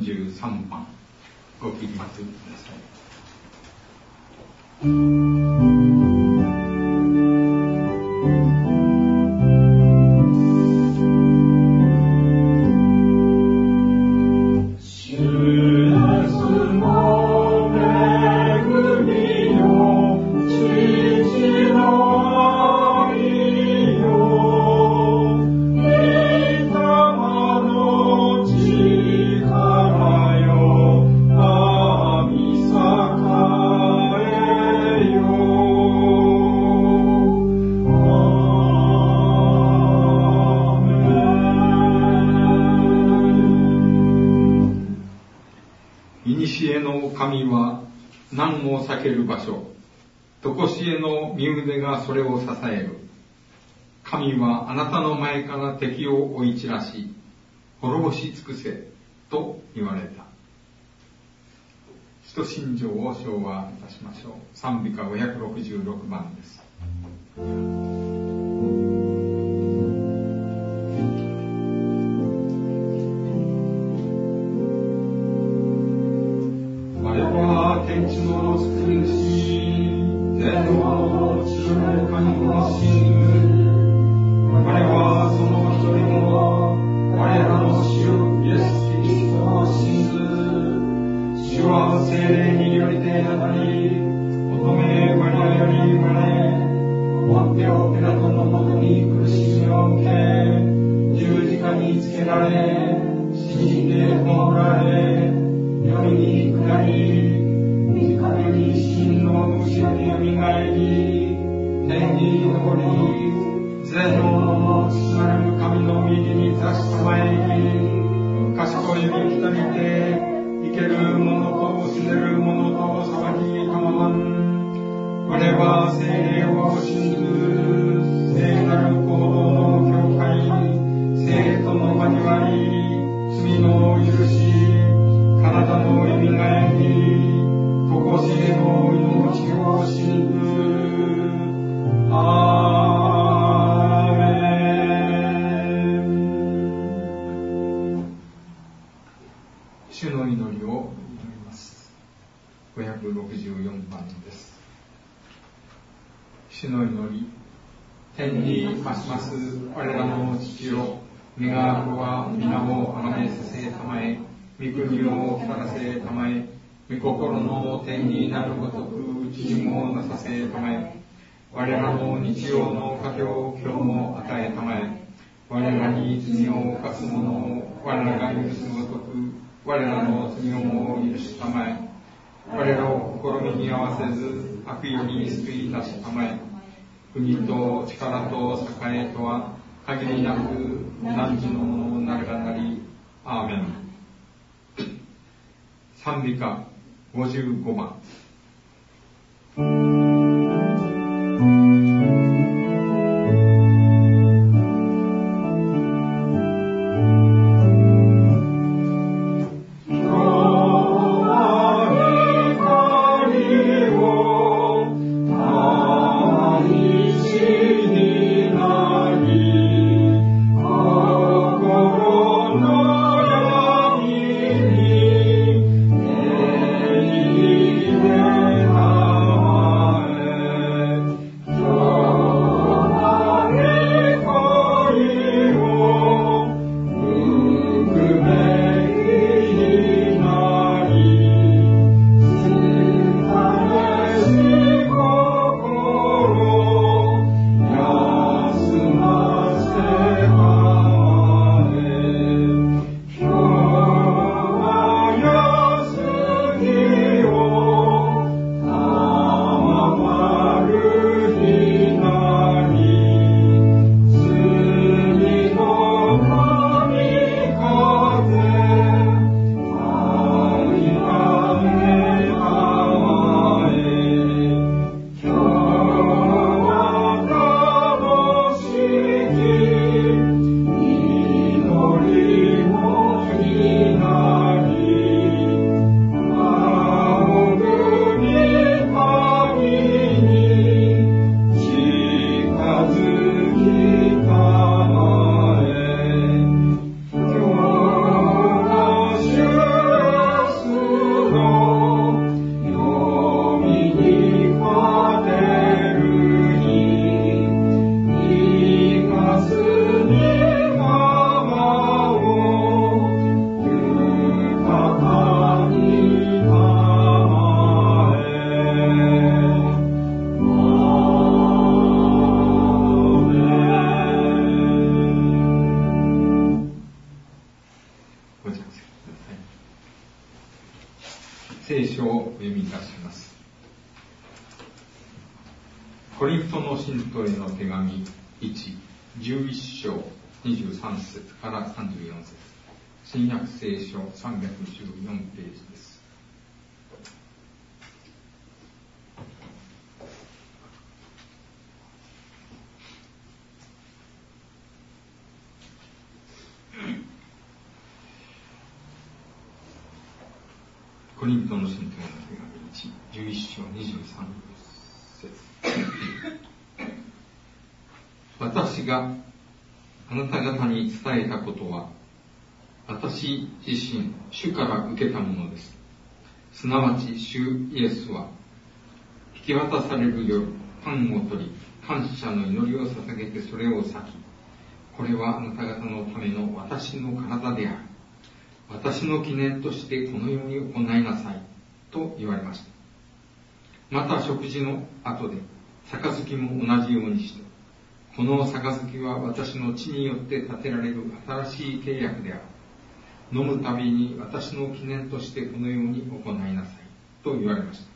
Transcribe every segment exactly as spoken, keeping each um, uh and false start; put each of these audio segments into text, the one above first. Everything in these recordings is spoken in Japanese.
んじゅうさんばんご聞きください。避ける場所、とこしえの身腕がそれを支える。神はあなたの前から敵を追い散らし、滅ぼし尽くせ、と言われた。使徒信条を唱和いたしましょう。賛美歌ごひゃくろくじゅうろくばんです。天地の作り主、天の地の神を信ず。我はその一人も、我らの主イエス・キリストを信ず。主は聖霊によりてなたり、乙女マリアより生まれ、ポンテオ・ピラトのもとに苦しみを受け、十字架につけられ、死んで葬られ、世に下り、神に真の後ろによみがえり、天に昇り、全能の父なる神の右に立ちたまえり、賢い人にて、生ける者と死ねる者と裁きたまわん。我は聖霊を信ず、聖なる行動の教会、聖との交わり、罪の許し、体のよみがえり、とこしえの命を信ず。アーメン。主の祈りを祈ります。ごひゃくろくじゅうよんばんです。主の祈り。天にますます我らの父よ、願わくは皆をあがめさせたまえ、御国を来たらせたまえ、御心の天になるごとく地にもなさせたまえ。我らの日曜の糧を今日も与えたまえ。我らに罪を犯す者を我らが許すごとく我らの罪をも許したまえ。我らを試みに合わせず悪より救い出したまえ。国と力と栄えとは限りなく汝のものなるがなり。アーメン。賛美歌ごじゅうごばん。 Oh 聖書をお読みいたします。コリントの信徒への手紙いち、じゅういっ章にじゅうさん節からさんじゅうよん節、新約聖書さんびゃくじゅうよんページです。コリントの信徒への手紙いち、じゅういっ章にじゅうさん節私があなた方に伝えたことは、私自身、主から受けたものです。すなわち、主イエスは、引き渡される夜、パンを取り、感謝の祈りを捧げてそれを裂き、これはあなた方のための私の体である。私の記念としてこのように行いなさい、と言われました。また食事の後で、杯も同じようにして、この杯は私の血によって立てられる新しい契約である。飲むたびに私の記念としてこのように行いなさい、と言われました。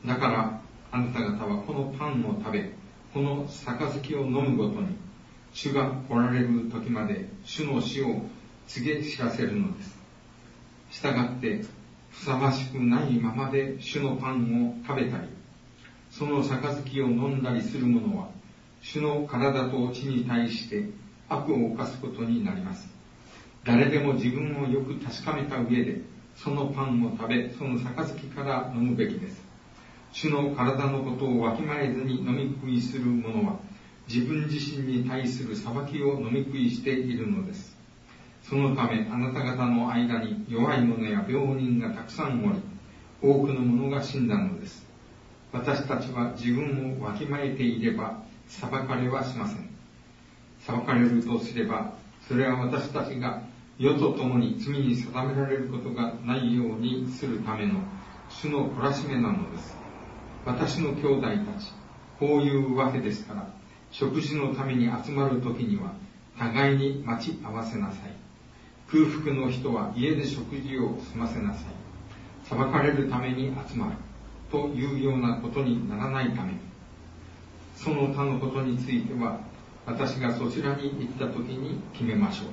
だから、あなた方はこのパンを食べ、この杯を飲むごとに、主が来られる時まで主の死を告げ知らせるのです。したがって、ふさわしくないままで主のパンを食べたり、その杯を飲んだりする者は、主の体と血に対して悪を犯すことになります。誰でも自分をよく確かめた上で、そのパンを食べ、その杯から飲むべきです。主の体のことをわきまえずに飲み食いする者は、自分自身に対する裁きを飲み食いしているのです。そのため、あなた方の間に弱い者や病人がたくさんおり、多くの者が死んだのです。私たちは自分をわきまえていれば、裁かれはしません。裁かれるとすれば、それは私たちが世と共に罪に定められることがないようにするための主の懲らしめなのです。私の兄弟たち、こういうわけですから、食事のために集まるときには、互いに待ち合わせなさい。空腹の人は家で食事を済ませなさい。裁かれるために集まるというようなことにならないために、その他のことについては、私がそちらに行ったときに決めましょ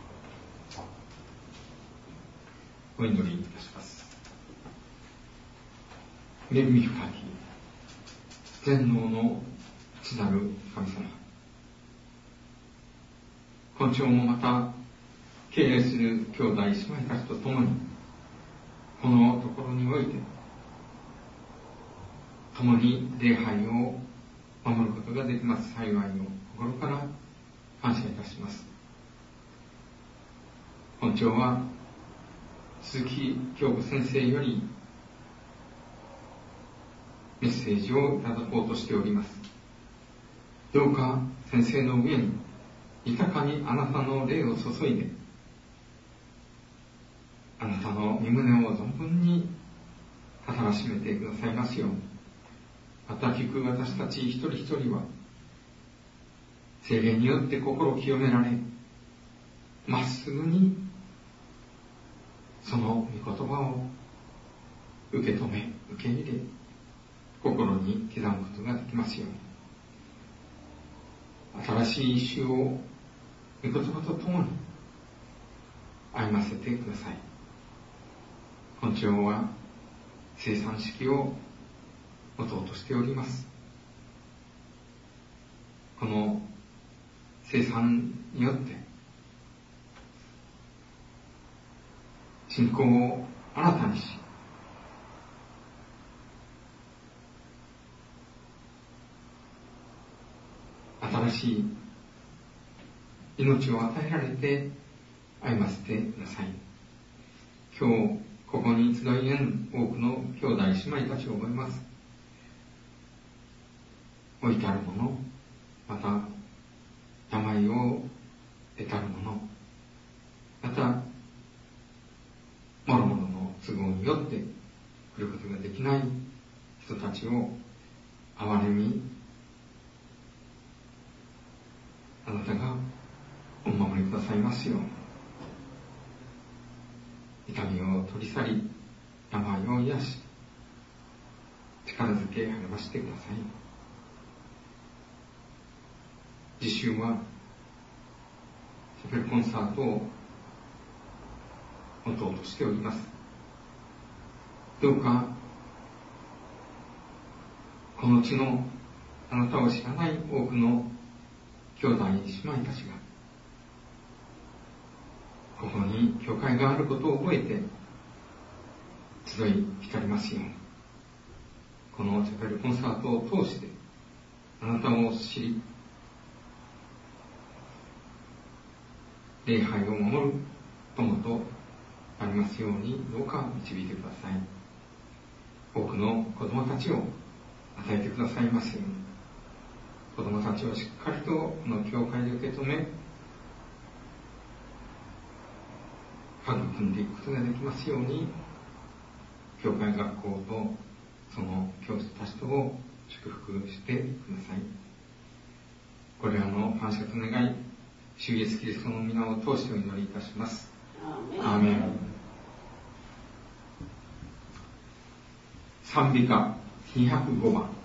う。お祈りいたします。恵み深き全能の父なる神様、今朝もまた経営する兄弟姉妹たちと共に、このところにおいて共に礼拝を守ることができます幸いを心から感謝いたします。本朝は鈴木京子先生よりメッセージをいただこうとしております。どうか先生の上に豊かにあなたの霊を注いで、あなたの身胸を存分に働しめてくださいますように。また聞く私たち一人一人は、聖霊によって心清められ、まっすぐにその御言葉を受け止め、受け入れ、心に刻むことができますように。新しい種を御言葉とともに歩ませてください。本朝は生産式を持とうとしております。この生産によって信仰を新たにし、新しい命を与えられて歩ませてください。今日ここに集いえん多くの兄弟姉妹たちを思います。老いたる者、また病を得たる者、また諸々の都合によって来ることができない人たちを憐れみ、あなたがお守りくださいますように。痛みを取り去り、 病を癒し、力づけ励ましてください。次週はチャペルコンサートを持とうとしております。どうかこの地のあなたを知らない多くの兄弟姉妹たちがここに教会があることを覚えて集い浸りますように、このチャペルコンサートを通してあなたを知り、礼拝を守る友となりますように、どうか導いてください。多くの子供たちを与えてくださいますように、子供たちをしっかりとこの教会で受け止め、育んでいくことができますように、教会学校とその教師たちとを祝福してください。これらの感謝と願い、主イエスキリストの皆を通してお祈りいたします。アーメン。賛美歌にひゃくごばん。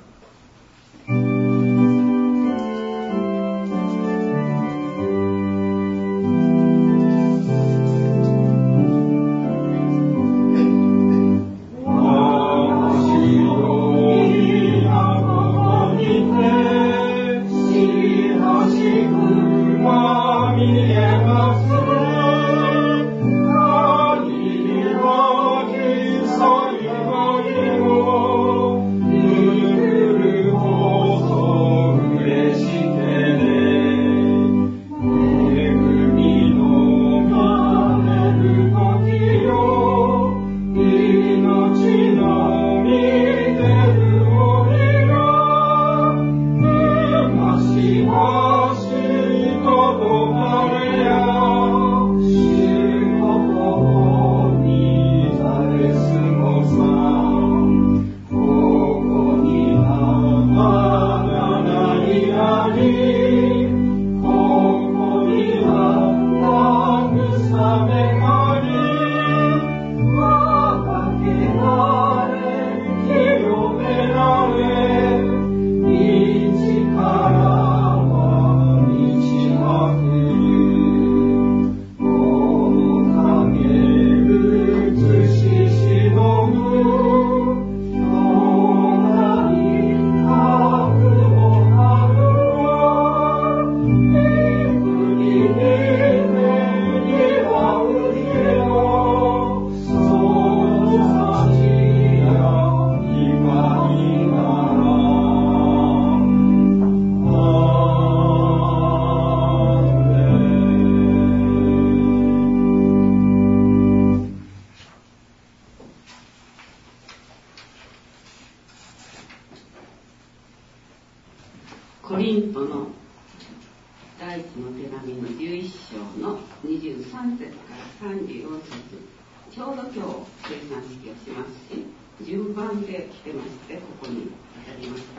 コリントの第一の手紙のじゅういっ章のにじゅうさん節からさんじゅうよん節、ちょうど今日生産式をしますし、順番で来てましてここに当たりました。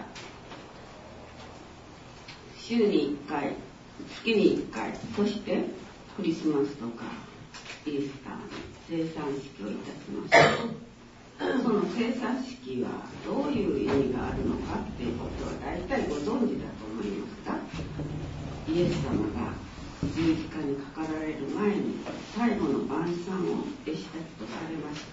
週にいっかい、月にいっかい、そしてクリスマスとかイースターの生産式をいたしました。その生産式はどういう意味があるのかっていうことは大体ご存知だと思いますが、イエス様が十字架にかかられる前に最後の晩餐を弟子たちとされました。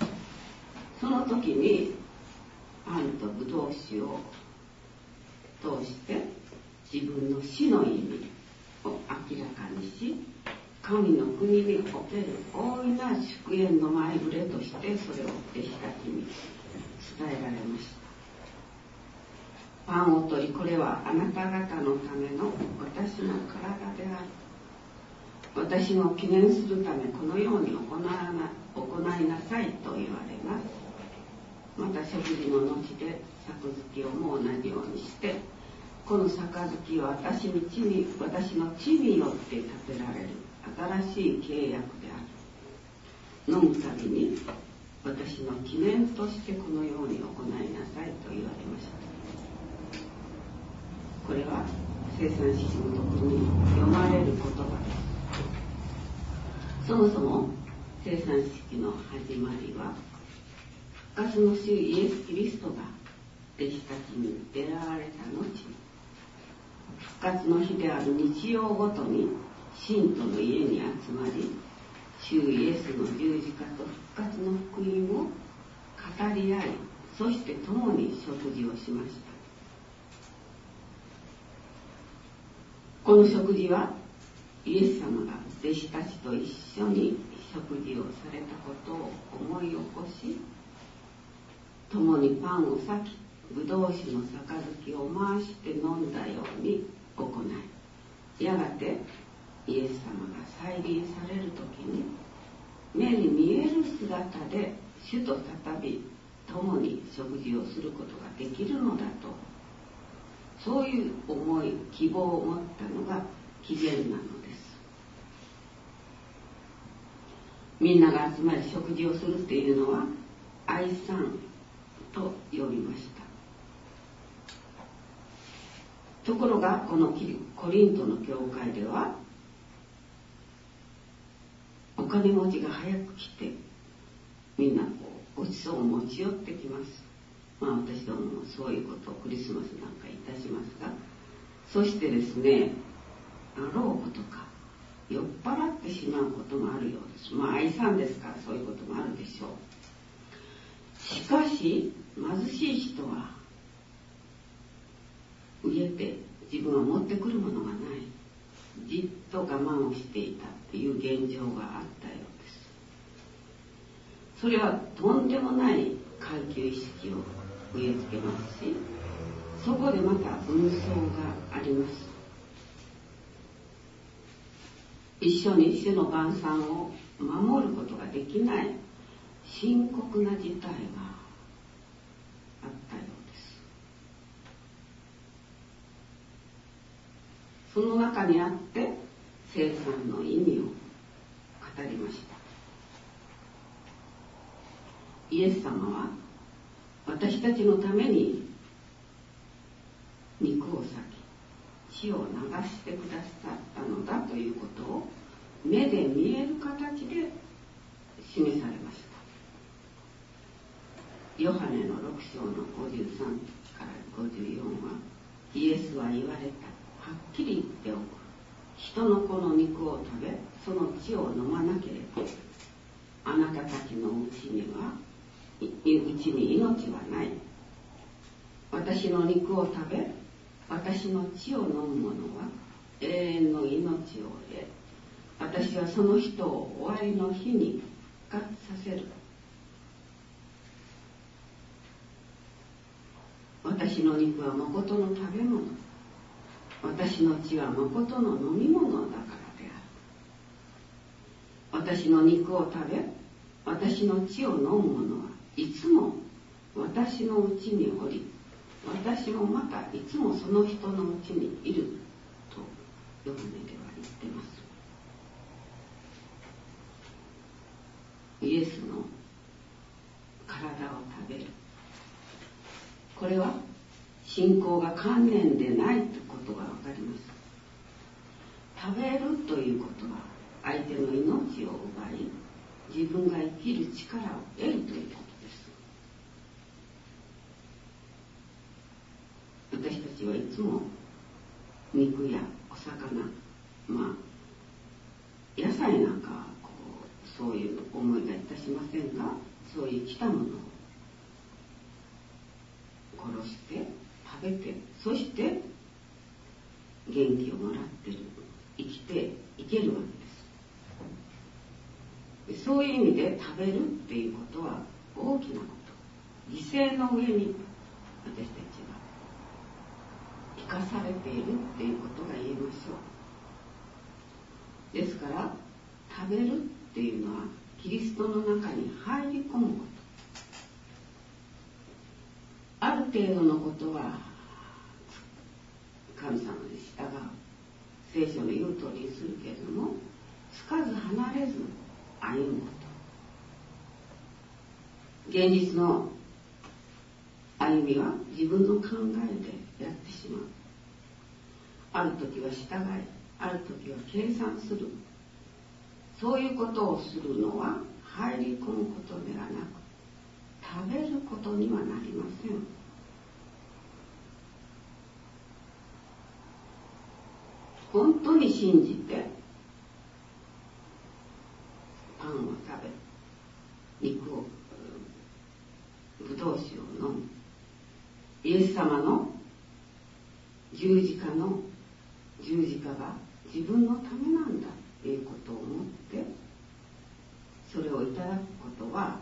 その時にパンとブドウ酒を通して自分の死の意味を明らかにし、神の国における大いな祝宴の前触れとしてそれを弟子たちに伝えられました。パンを取り、これはあなた方のための私の体である。私の記念するためこのように行わな行いなさいと言われます。また食事の後で杯をも同じようにして、この杯は私に罪私の罪によって立てられる新しい契約である。飲むたびに私の記念としてこのように行いなさいと言われました。これは生産式の時に読まれる言葉です。そもそも生産式の始まりは、復活の主イエス・キリストが弟子たちに出会われた後、復活の日である日曜ごとに信徒の家に集まり、主イエスの十字架と復活の福音を語り合い、そして共に食事をしました。この食事はイエス様が弟子たちと一緒に食事をされたことを思い起こし、共にパンを裂き、ぶどう酒の杯を回して飲んだように行い、やがてイエス様が再臨されるときに、目に見える姿で主と再び共に食事をすることができるのだと、そういう思い、希望を持ったのが起源なのです。みんなが集まり食事をするっていうのは愛賛と呼びました。ところがこのコリントの教会では、お金持ちが早く来て、みんなこうごちそうを持ち寄ってきます。まあ私どももそういうことをクリスマスなんかいたしますが、そしてですね、老婆とか酔っ払ってしまうこともあるようです。まあ愛さんですからそういうこともあるでしょう。しかし貧しい人は飢えて自分は持ってくるものがない、じっと我慢をしていたっていう現状があったようです。それはとんでもない階級意識を植え付けますし、そこでまた運送があります。一緒に主の晩餐を守ることができない深刻な事態があったようです。その中にあって生産の意味を語りました。イエス様は私たちのために肉を裂き血を流してくださったのだということを目で見える形で示されました。ヨハネのろく章のごじゅうさんからごじゅうよんは、イエスは言われた。はっきり言っておく。人の子の肉を食べ、その血を飲まなければ、あなたたちのうちには、うちに命はない。私の肉を食べ、私の血を飲む者は永遠の命を得、私はその人を終わりの日に復活させる。私の肉は誠の食べ物、私の血は誠の飲み物だからである。私の肉を食べ、私の血を飲む者はいつも私のうちにおり、私もまたいつもその人のうちにいるとヨハネでは言ってます。イエスの体を食べる、これは信仰が観念でないということが分かります。食べるということは相手の命を奪い、自分が生きる力を得るということです。私たちはいつも肉やお魚、まあ野菜なんかはこうそういう思いがいたしませんが、そういう来たものを殺して食べて、そして元気をもらってる、生きていけるわけです。そういう意味で食べるっていうことは大きなこと、犠牲の上に私たちは生かされているっていうことが言えましょう。ですから食べるっていうのはキリストの中に入り込むこと。ある程度のことは神様に従う、聖書の言う通りにするけれども、つかず離れず歩むこと。現実の歩みは自分の考えでやってしまう。ある時は従い、ある時は計算する。そういうことをするのは入り込むことではなく、食べることにはなりません。本当に信じてパンを食べ、肉を、ぶどう酒を飲む。イエス様の十字架の十字架が自分のためなんだということを思ってそれをいただくことは、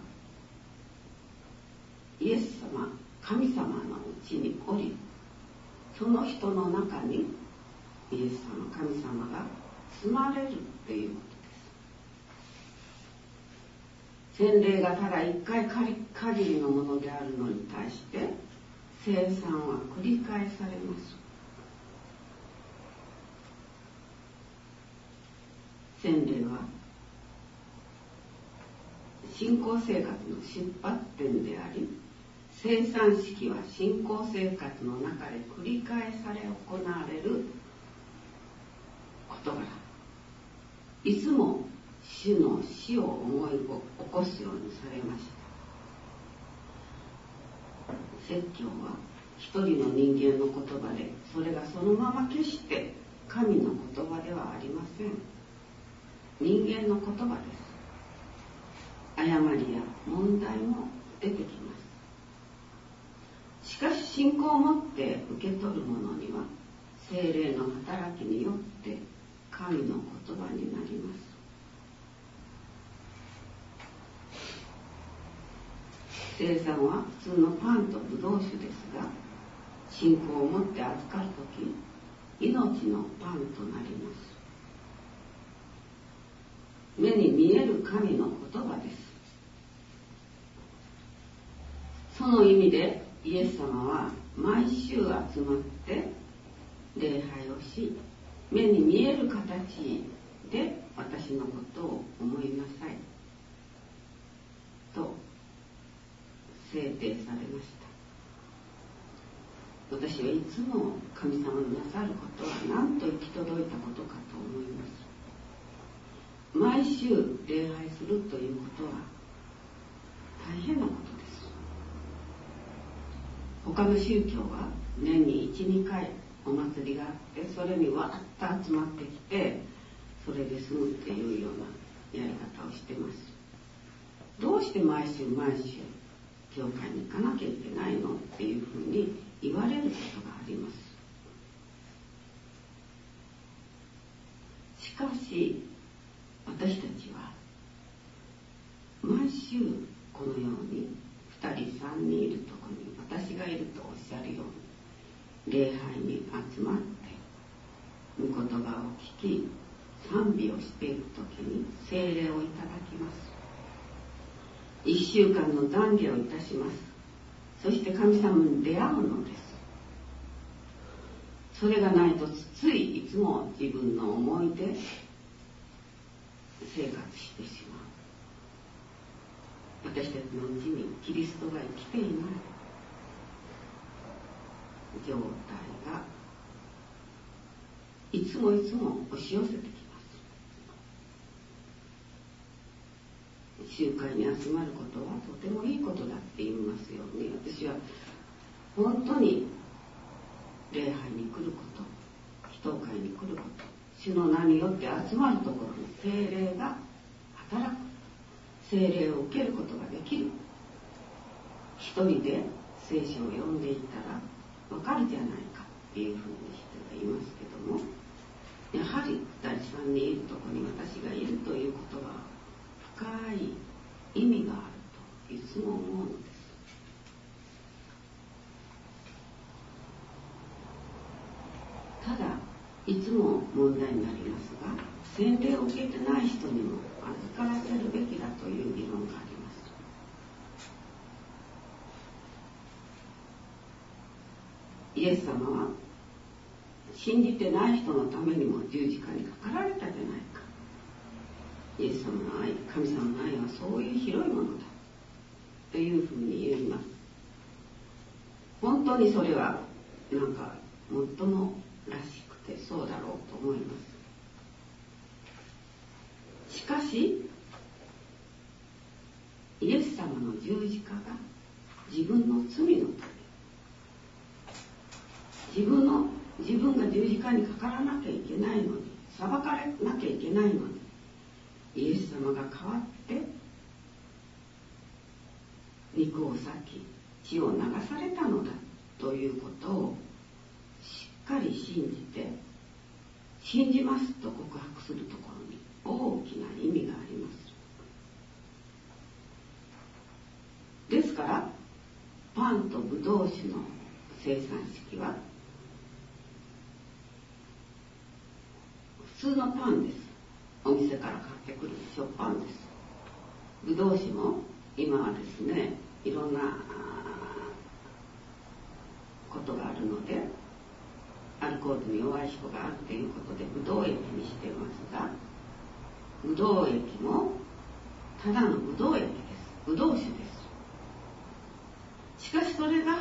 イエス様、神様のうちにおり、その人の中にイエス様、神様が住まれるということです。洗礼がただ一回限りのものであるのに対して聖餐は繰り返されます。洗礼は信仰生活の出発点であり、聖餐式は信仰生活の中で繰り返され行われる事柄。いつも主の死を思い起こすようにされました。説教は一人の人間の言葉で、それがそのまま決して神の言葉ではありません。人間の言葉です。誤りや問題も出てきます。しかし信仰を持って受け取る者には聖霊の働きによって神の言葉になります。聖餐は普通のパンとブドウ酒ですが、信仰を持って預かるとき、命のパンとなります。目に見える神の言葉です。その意味でイエス様は毎週集まって礼拝をし、目に見える形で私のことを思いなさいと制定されました。私はいつも神様のなさることは何と行き届いたことかと思います。毎週礼拝するということは大変なことです。他の宗教は年にいち、にかいお祭りがあって、それにわーっと集まってきて、それで済むっていうようなやり方をしてます。どうして毎週毎週教会に行かなきゃいけないのっていうふうに言われることがあります。しかし私たちは毎週このようにふたりさんにんいるところに私がいるとおっしゃるように礼拝に集まって御言葉を聞き賛美をしているときに聖霊をいただきます。一週間の懺悔をいたします。そして神様に出会うのです。それがないとついいつも自分の思いで生活してしまう。私たちのうちにキリストが生きていない状態がいつもいつも押し寄せてきます。集会に集まることはとてもいいことだって言いますよね。私は本当に礼拝に来ること、祈祷会に来ること、主の名によって集まるところに聖霊が働く、聖霊を受けることができる。一人で聖書を読んでいたらわかるじゃないかっていうふうに人が言いますけども、やはりふたりさんにんいるところに私がいるということは深い意味があるといつも思うのです。ただいつも問題になりますが、洗礼を受けてない人にも預からせるべきだという議論があります。イエス様は信じてない人のためにも十字架にかかられたじゃないか。イエス様の愛、神様の愛はそういう広いものだというふうに言います。本当にそれはなんか最もらしくてそうだろうと思います。しかしイエス様の十字架が自分の罪のため、自分の自分が十字架にかからなきゃいけないのに、裁かれなきゃいけないのに、イエス様が代わって肉を裂き血を流されたのだということをしっかり信じて、信じますと告白するところに大きな意味があります。ですからパンとブドウ酒の生産式は普通のパンです。お店から買ってくる食パンです。ブドウ酒も今はですね、いろんなことがあるので、アルコールに弱い人があるということでブドウ液にしていますが、ブドウ液もただのブドウ液です。ブドウ酒です。しかしそれが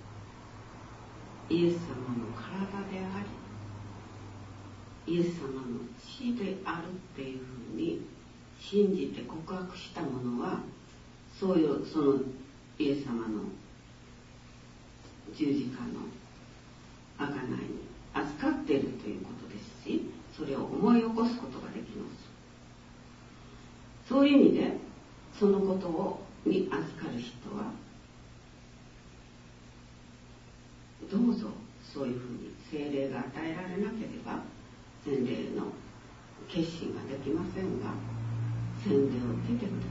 イエス様の体であり、イエス様の血であるっていうふうに信じて告白したものは、そういうそのイエス様の十字架の贖いに預かっているということですし、それを思い起こすことができます。そういう意味でそのことをに預かる人は、どうぞそういうふうに聖霊が与えられなければ洗礼の決心ができませんが、洗礼を受けてくださ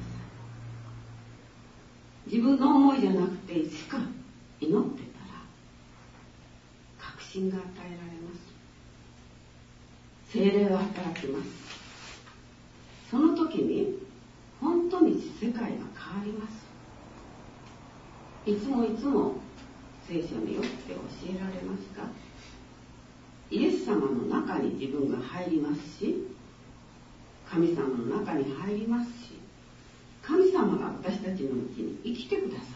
い。自分の思いじゃなくて、いつか祈ってたら確信が与えられます。聖霊は働きます。その時に本当に世界が変わります。いつもいつも聖書によって教えられますが、イエス様の中に自分が入りますし、神様の中に入りますし、神様が私たちのうちに生きてくださる。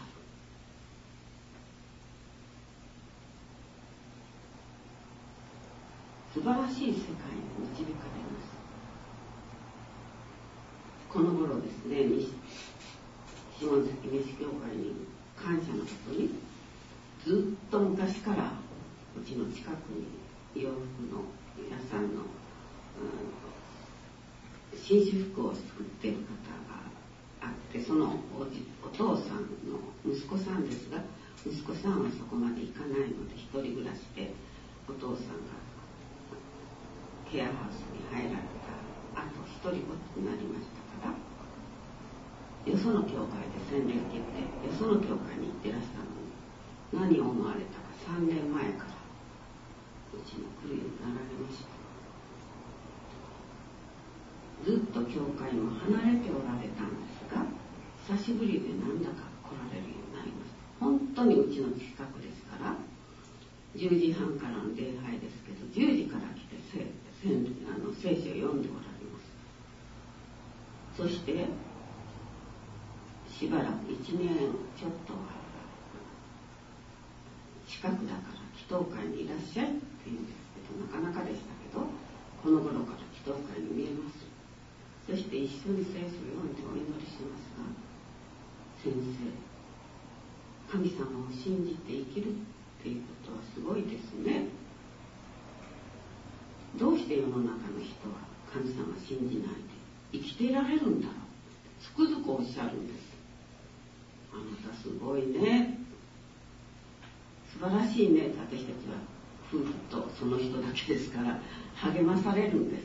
素晴らしい世界に導かれます。この頃ですね、下関西教会に感謝のことに、ずっと昔からうちの近くに洋服の屋さんの、うん、紳士服を作っている方があって、その お, じお父さんの息子さんですが、息子さんはそこまで行かないので一人暮らしで、お父さんがケアハウスに入られた後一人ぼっちになりましたから、よその教会で洗礼を受けてよその教会に行ってらしたのに、何を思われたかさんねんまえからうちに来るようになられました。ずっと教会も離れておられたんですが、久しぶりでなんだか来られるようになりました。本当にうちの近くですから、じゅうじはんからの礼拝ですけど、じゅうじから来て聖あの聖書を読んでおられます。そしてしばらくいちねんちょっとは近くだから祈祷会にいらっしゃいって言うんですけど、なかなかでしたけど、この頃から祈祷会に見えます。そして一緒に聖書を読んでお祈りしますが、先生、神様を信じて生きるっていうことはすごいですね。どうして世の中の人は神様を信じないで生きていられるんだろう、つくづくおっしゃるんです。あなたすごいね、素晴らしいね。私たちは夫婦とその人だけですから励まされるんです。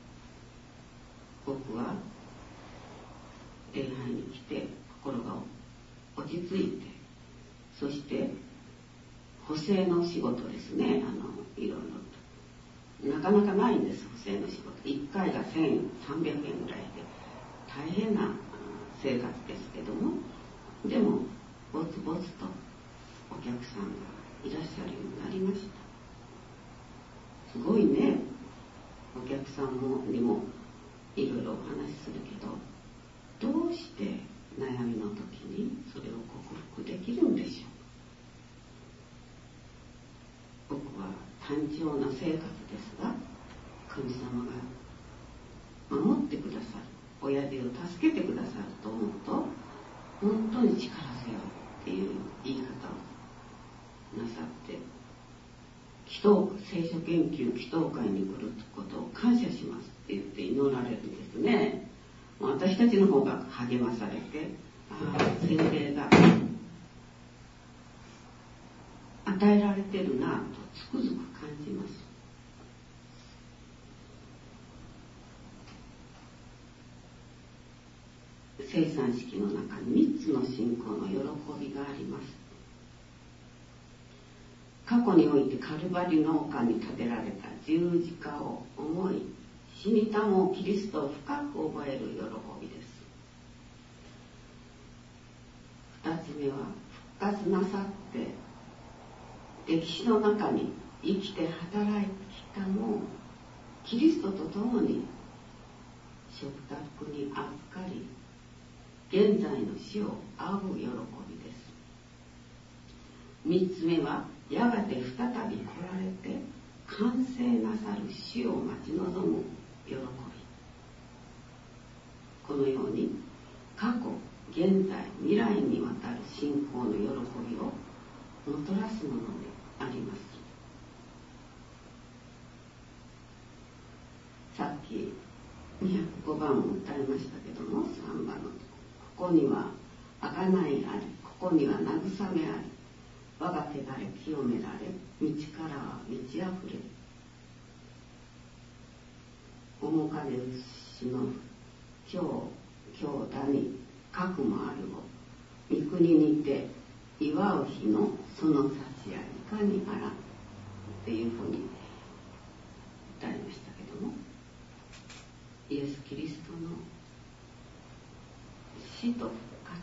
僕は礼拝に来て心が落ち着いて、そして補正の仕事ですね、あのいろいろとなかなかないんです。補正の仕事いっかいがせんさんびゃくえんぐらいで大変な生活ですけども、でもぼつぼつとお客さんがいらっしゃるようになりました。すごいね。お客さんもにもいろいろお話しするけど、どうして悩みの時にそれを克服できるんでしょう。僕は単調な生活ですが、神様が守ってくださる、親父を助けてくださると思うと、 ことに力せよっていう言い方をなさって、祈祷聖書研究祈祷会に来ることを感謝しますって言って祈られるんですね。私たちの方が励まされて、ああ聖霊が与えられてるなとつくづく感じます。生産式の中にみっつの信仰の喜びがあります。過去においてカルバリの丘に立てられた十字架を思い、死にたもキリストを深く覚える喜びです。二つ目は復活なさって歴史の中に生きて働いてきたもキリストと共に食卓に預かり、現在の死を仰ぐ喜びです。三つ目はやがて再び来られて完成なさる死を待ち望む喜び。このように過去、現在、未来にわたる信仰の喜びをもたらすものであります。さっきにひゃくごばんを歌いましたけども、さんばんのここには贖いあり、ここには慰めあり、我が汚れ清められ、道からは満ちあふれる。面影牛の今日今日だに核もあるを御国にて祝う日のその幸やいかにあらっていうふうに歌いましたけども、イエス・キリストの死と復活、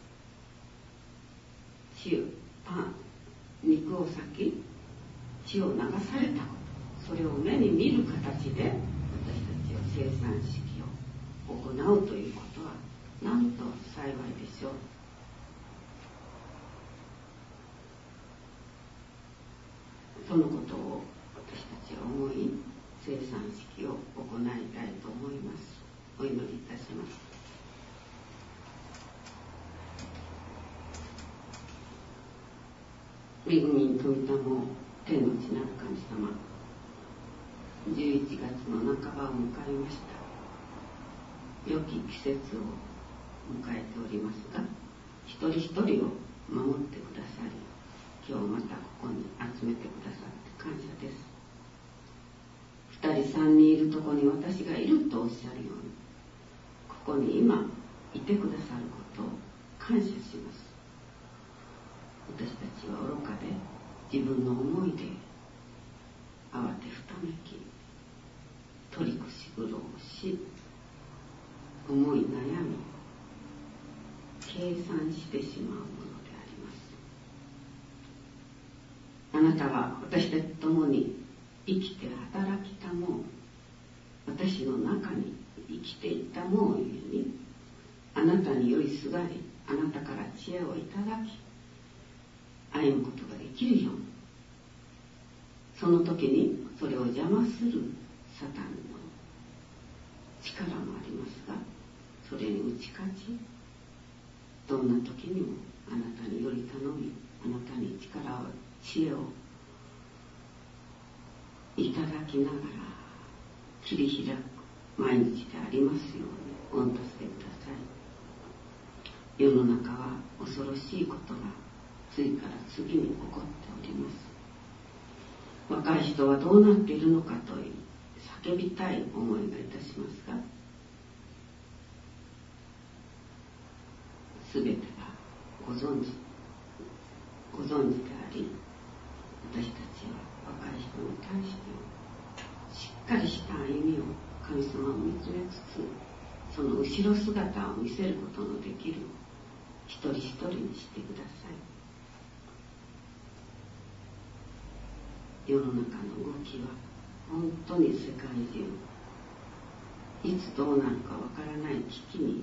血をパン肉を裂き血を流されたこと、それを目に見る形で私たちは生産式を行うということはなんと幸いでしょう。そのことを私たちは思い、生産式を行いたいと思います。お祈りいたします。恵みに富田も天の地なる神様、じゅういちがつの半ばを迎えました。良き季節を迎えておりますが、一人一人を守ってくださり、今日またここに集めてくださって感謝です。二人三人いるとこに私がいるとおっしゃるように、ここに今いてくださることを感謝します。私たちは愚かで自分の思いで慌てふためき、取りくし苦労し、思い悩み計算してしまうものであります。あなたは私たちと共に生きて働きたもう、私の中に生きていたもうゆえに、あなたによりすがり、あなたから知恵をいただき歩むことができるように、その時にそれを邪魔するサタンの力もありますが、それに打ち勝ち、どんな時にもあなたにより頼み、あなたに力を知恵をいただきながら切り開く毎日でありますように御助けください。世の中は恐ろしいことが次から次に起こっております。若い人はどうなっているのかと叫びたい思いがいたしますが、すべてがご存知ご存知であり、私たちは若い人に対してしっかりした歩みを神様を見つめつつ、その後ろ姿を見せることのできる一人一人にしてください。世の中の動きは本当に世界中いつどうなるかわからない危機に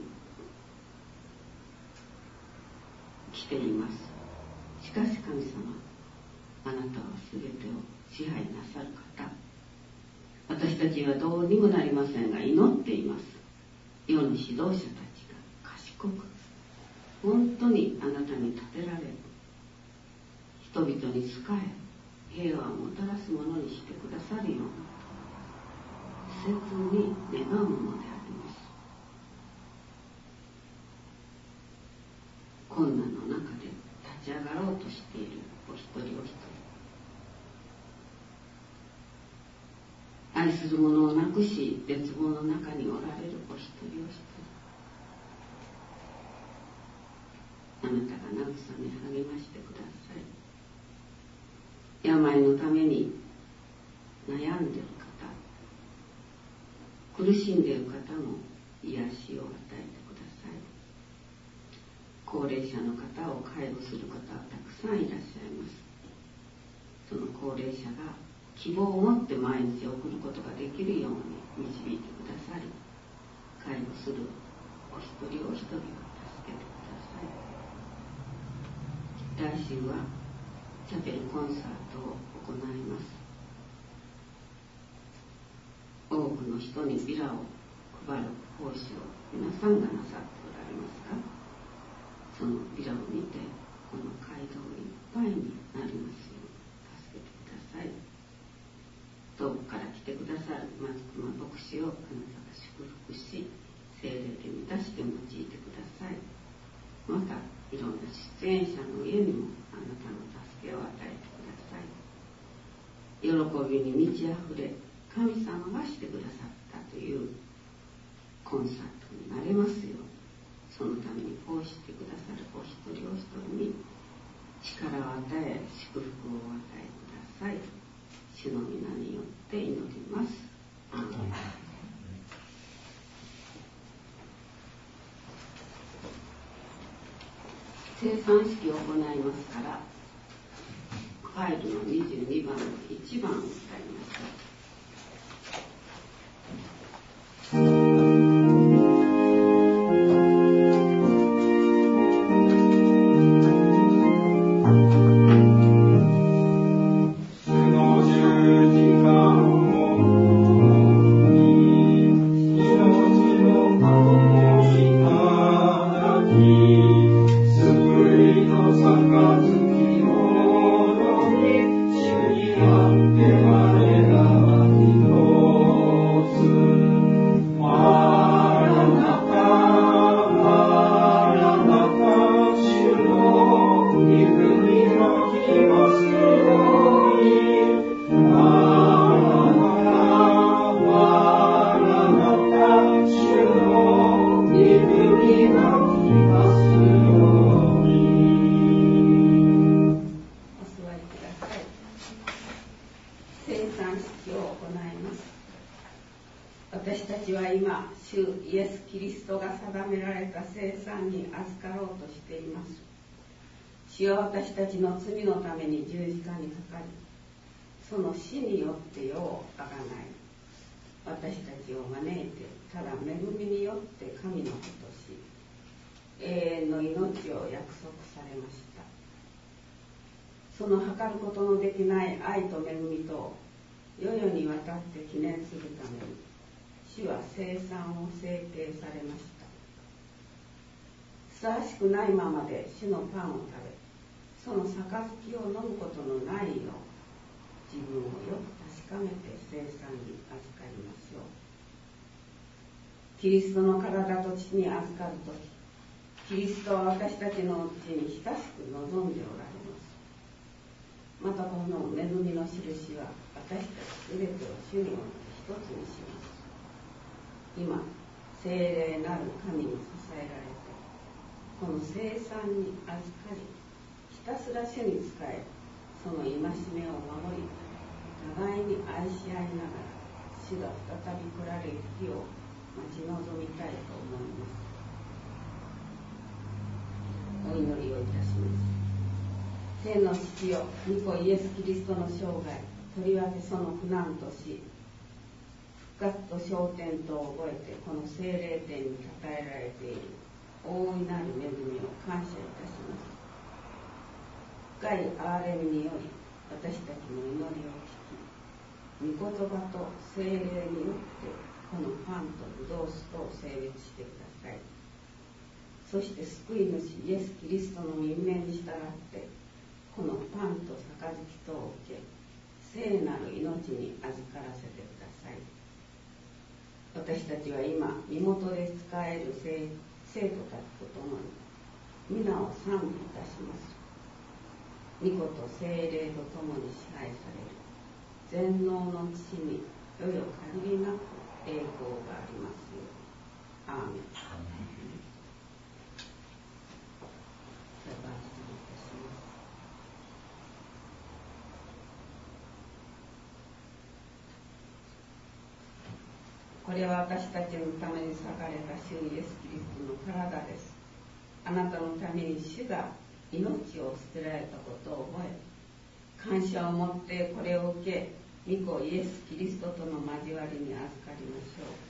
来ています。しかし神様、あなたは全てを支配なさる方。私たちはどうにもなりませんが祈っています。世の指導者たちが賢く本当にあなたに立てられ、人々に仕え平和をもたらすものにしてくださるように切に願うものであります。困難の中で立ち上がろうとしているお一人お一人、愛する者をなくし絶望の中におられるお一人お一人、あなたが慰め励ましてください。病のために悩んでいる方、苦しんでいる方も癒しを与えてください。高齢者の方を介護する方はたくさんいらっしゃいます。その高齢者が希望を持って毎日を送ることができるように導いてくださり、介護するお一人お一人を助けてください。来週はチャペルコンサートを行います。多くの人にビラを配る奉仕を皆さんがなさっておられますか？そのビラを見てこの街道いっぱいになりますように助けてください。遠くから来てくださる松隈牧師をあなたが祝福し、聖霊で満たして用いてください。またいろんな出演者の家にもあなたの助けを与えてください。喜びに満ち溢れ、神様がしてくださったというコンサートになれますよう、そのために奉してくださるお一人お一人に力を与え、祝福をお与えください。主の皆によって祈ります。アーメン。生産式を行いますから、ファイルのにじゅうにばんのいちばんを歌いましょう。主は私たちの罪のために十字架にかかり、その死によって世をあがない、私たちを招いて、ただ恵みによって神の子とし、永遠の命を約束されました。その計ることのできない愛と恵みと世々にわたって記念するために、主は聖餐を制定されました。ふさわしくないままで主のパンを食べ、その杯を飲むことのないよう、自分をよく確かめて聖餐に預かりましょう。キリストの体と血に預かるとき、キリストは私たちのうちに親しく望んでおられます。またこの恵みの印は、私たちすべてを主によって一つにします。今、聖霊なる神に支えられて、この聖餐に預かり、ひたすら主に仕え、その戒めを守り、互いに愛し合いながら、主が再び来られる日を待ち望みたいと思います。お祈りをいたします。天の父よ、御子イエス・キリストの生涯、とりわけその苦難と死、復活と昇天とを覚えて、この聖霊殿に称えられている大いなる恵みを感謝いたします。深い憐れみにより、私たちの祈りを聞き、御言葉と聖霊によってこのパンとブドウ酒とを聖別してください。 そして救い主イエス・キリストの任命に従ってこのパンと杯とを受け、聖なる命に預からせてください。私たちは今身元で仕える生徒たちと共に皆を賛美いたします。御子と聖霊と共に支配される全能の父によよ限りなく栄光がありますよう。アーメン。これは私たちのために裂かれた主イエス・キリストの体です。あなたのために主が命を捨てられたことを覚え、感謝を持ってこれを受け、御子イエス・キリストとの交わりに預かりましょう。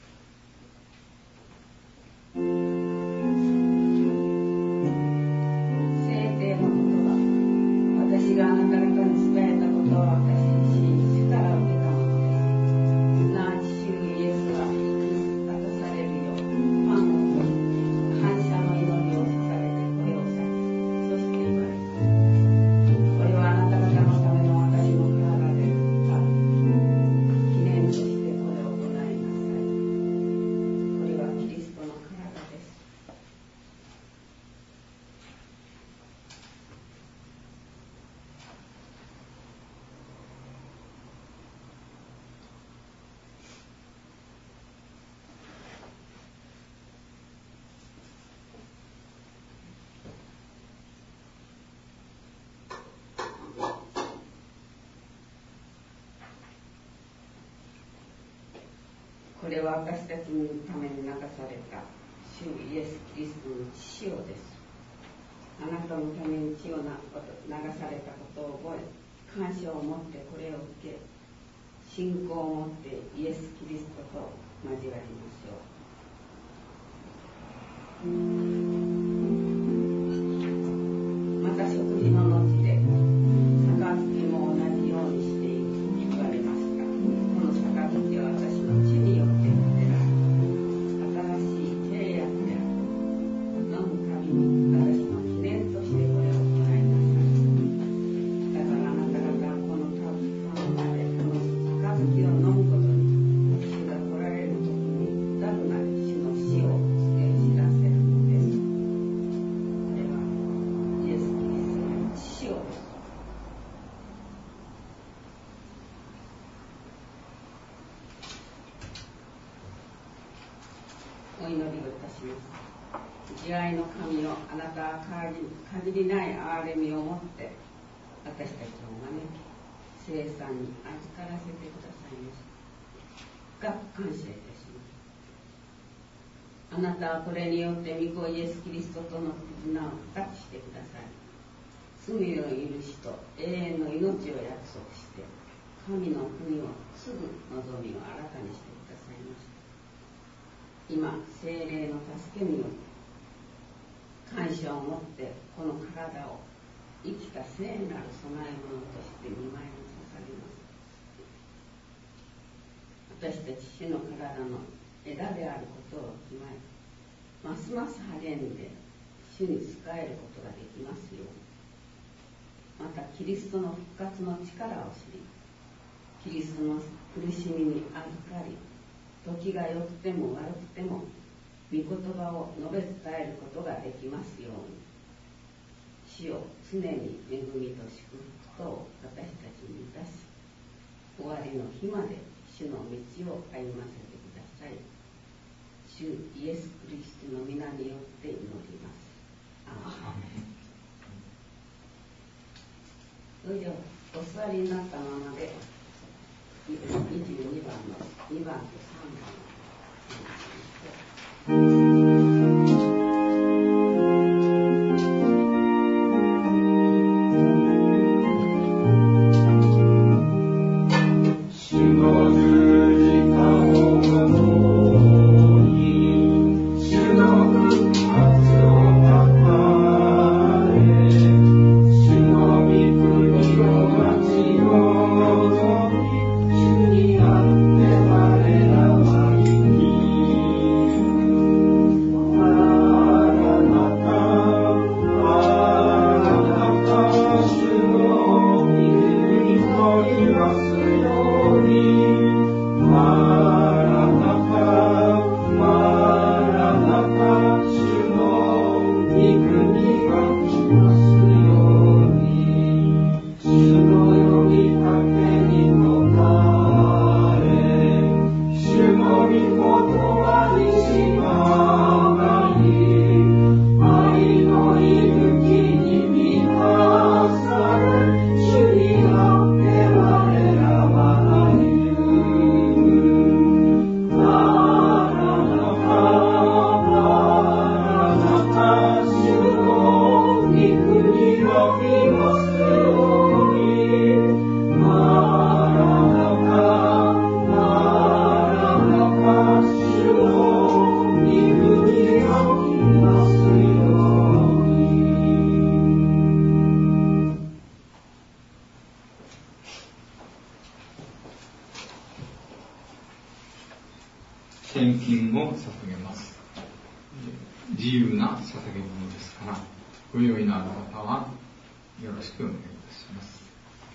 聖帝の言葉、私があなた方に伝えたことは私自身主から受けたものです。すなわち主イエスが渡されるようパンを取り、感謝の祈りを捧げてこれを裂き、そして言われた。これはあなた方のための私の体である。記念としてこれを行いなさい。これはキリストの体です。これは私たちのために流された主イエス・キリストの血潮です。あなたのために血を流されたことを覚え、感謝を持ってこれを受け、信仰を持ってイエス・キリストと交わりましょう。また食事の後で杯も同じようにして言われました。この杯は私の血によって立てられ新しい契約である。飲むたびに私の記念としてこれを行いなさい。だからあなた方はこのパンまでこの杯を飲むことに主が来られる時に至るなる主の死を知らせるのです。これはイエス・キリストの血潮です。お祈りをいたします。慈愛の神をあなたは限りない憐れみを持って私たちを招き聖餐に預からせてくださいました。深く感謝いたします。あなたはこれによって御子イエス・キリストとの絆を深くしてください。罪の許しと永遠の命を約束して神の国をすぐ望みを新たにしてくださいました。今、聖霊の助けによって感謝を持ってこの体を生きた聖なる供え物として御前に捧げます。私たち主の体の枝であることを踏まえ、ますます励んで主に仕えることができますように。またキリストの復活の力を知り、キリストの苦しみに預かり、時が良くても悪くても御言葉を述べ伝えることができますように。主よ、常に恵みと祝福と私たちに満たし、終わりの日まで主の道を歩ませてください。主イエス・キリストの皆によって祈ります。アーメン。それではお座りになったままでにじゅうにばんのにばんとさんばん主にあって我らは生き金を捧げます。自由な捧げ物ですから、ご用意のある方はよろしくお願いいたします。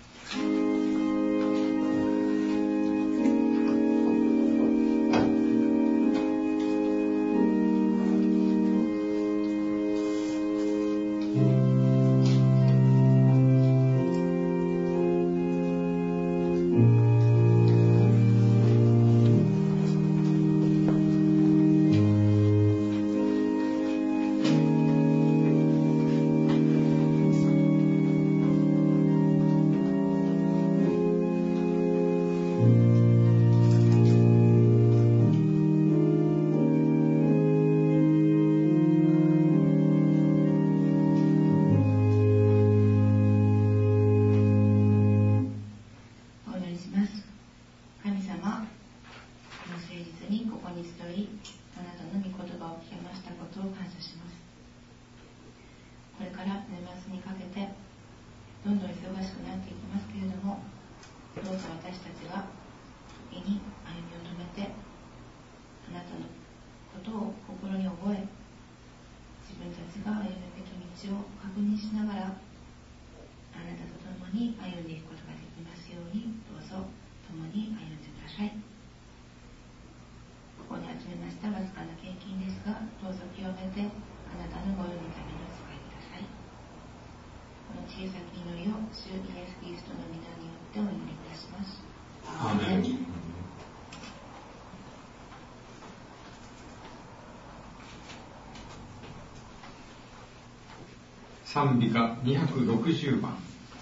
賛美歌にひゃくろくじゅうばん。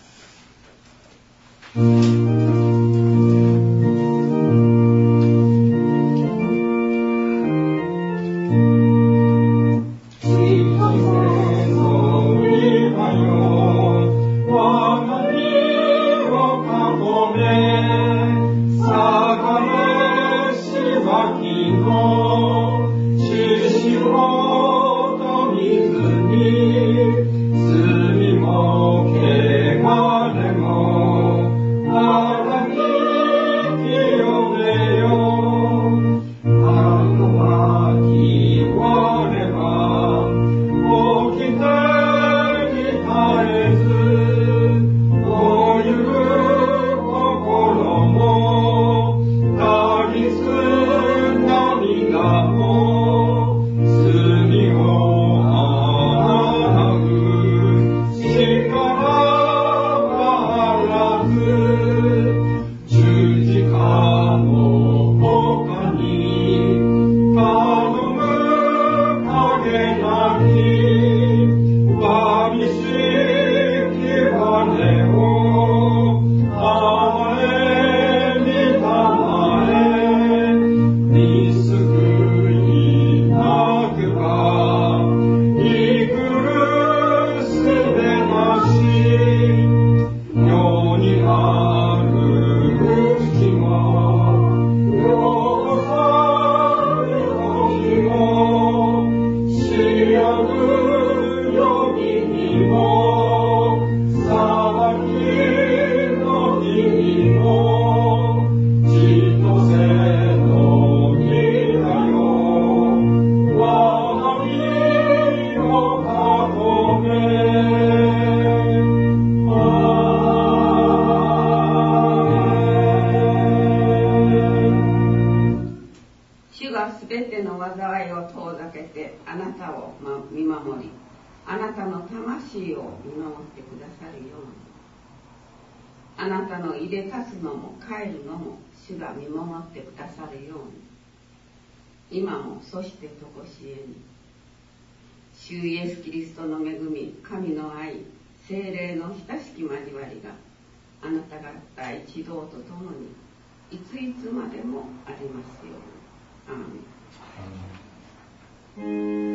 主が見守ってくださるように、今もそしてとこしえに、主イエスキリストの恵み、神の愛、聖霊の親しき交わりがあなた方一同と共にいついつまでもありますように。アーメン。